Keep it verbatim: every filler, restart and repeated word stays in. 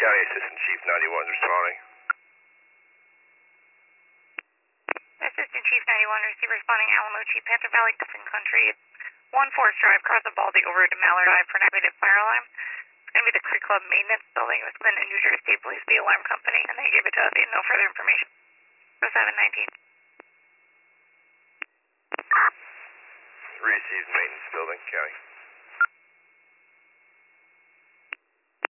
County Assistant Chief ninety-one responding. Assistant Chief ninety-one, receive responding Alamo Chief, Panther Valley, Cousin Country. one Forest Drive, cross the Baldy over to Mallard Drive for an activated fire alarm. It's going to be the Creek Club Maintenance Building within the New Jersey State Police, the alarm company, and they gave it to us. No further information. oh seven nineteen. Received maintenance building, County.